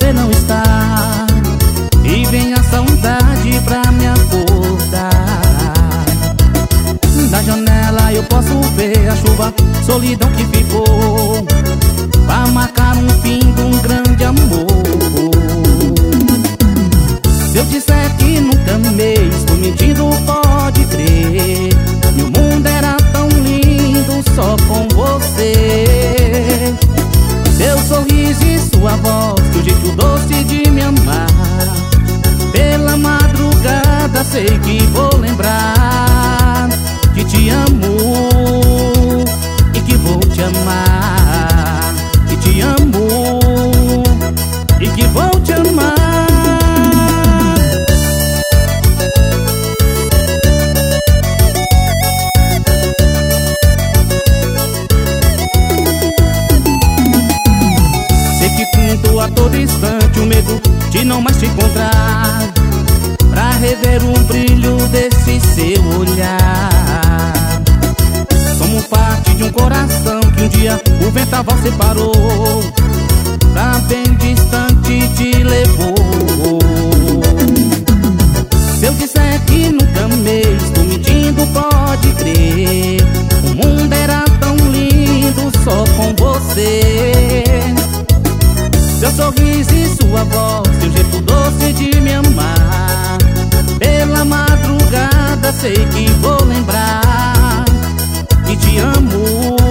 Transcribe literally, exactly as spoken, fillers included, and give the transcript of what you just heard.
você não está, e vem a saudade pra me acordar. Da janela eu posso ver a chuva, solidão que ficou pra marcar um fim de um grande amor. Se eu disser que nunca amei, estou mentindo, pode crer. Meu mundo era tão lindo só com você. Seu sorriso e sua voz, teu jeito doce de me amar. Pela madrugada sei que vou lembrar que te amo e que vou te amar. Que te amo e que vou te amar. Sei que sinto a todo instante o medo de não mais te encontrar, pra rever o brilho desse seu olhar. Somos parte de um coração que um dia o vendaval separou, pra bem distante te levou. Se eu disser que nunca amei, estou mentindo, pode crer. O mundo era tão lindo só com você. Seu sorriso e sua voz, seu jeito doce de me amar. Pela madrugada sei que vou lembrar que te amo